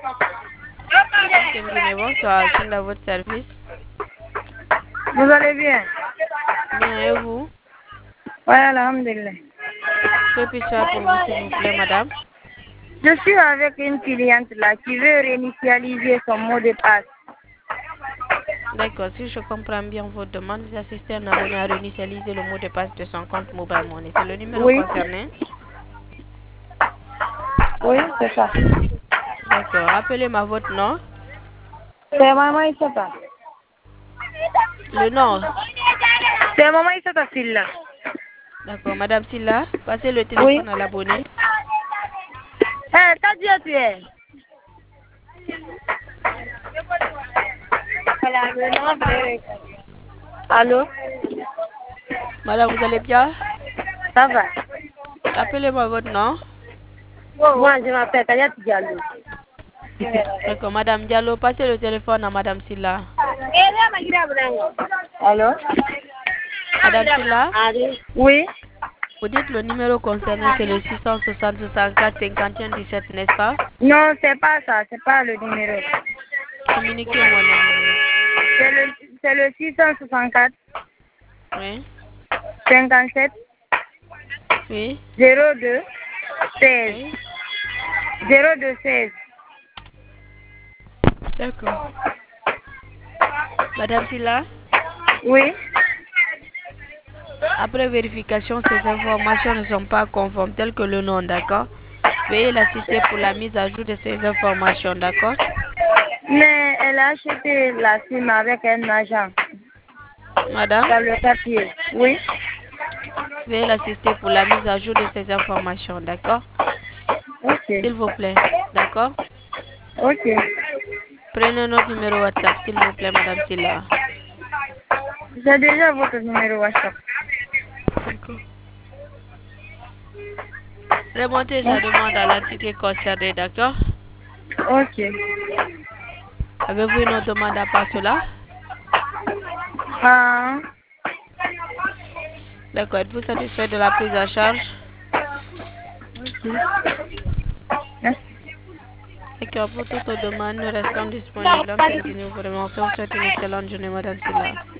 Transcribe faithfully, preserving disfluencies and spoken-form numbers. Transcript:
Kim Guinée, bonsoir, je suis à votre service. Vous allez bien? Bien, et vous? Oui, alhamdulillah. Que puis-je faire pour vous, s'il vous plaît, madame? Je suis avec une cliente là qui veut réinitialiser son mot de passe. D'accord, si je comprends bien votre demande, vous assistez à un abonné à réinitialiser le mot de passe de son compte Mobile Money. C'est le numéro Oui. concerné? Oui, c'est ça. D'accord, rappelez-moi votre nom. C'est maman Issata. Le nom? C'est maman Issata Silla. D'accord, madame Silla, passez le Oui. téléphone à l'abonné. Eh, t'as dit où tu es? Allô? Madame, vous allez bien? Ça va? Rappelez-moi votre nom. Moi, je m'appelle Kayat Diallo. D'accord, madame Diallo, passez le téléphone à madame Silla. Allô? Madame Silla? Oui. Vous dites le numéro concerné, c'est le six cent soixante, soixante-quatre, cinquante et un, dix-sept, n'est-ce pas? Non, c'est pas ça, c'est pas le numéro. Communiquez-moi le numéro. C'est le, c'est le six cent soixante-quatre, Oui. cinquante-sept, Oui. zéro deux, seize. Oui. zéro deux, seize. D'accord. Madame Silla, Oui. après vérification, ces informations ne sont pas conformes telles que le nom, d'accord? Veuillez l'assister pour la mise à jour de ces informations, d'accord? Mais elle a acheté la SIM avec un agent. Madame, Dans le papier. Oui. veuillez l'assister pour la mise à jour de ces informations, d'accord? Ok. S'il vous plaît, d'accord? Ok. Prenez notre numéro WhatsApp, s'il vous plaît, Madame Silla. J'ai déjà votre numéro WhatsApp. D'accord. Remontez sa demande à l'entité concernée, d'accord? Ok. Avez-vous une autre demande à part cela? Ah. D'accord, êtes-vous satisfait de la prise en charge? Merci. D'accord, pour toute demande, nous restons disponibles. En Guinée, vous remercie. On vous souhaite une excellente journée, Madame Silla.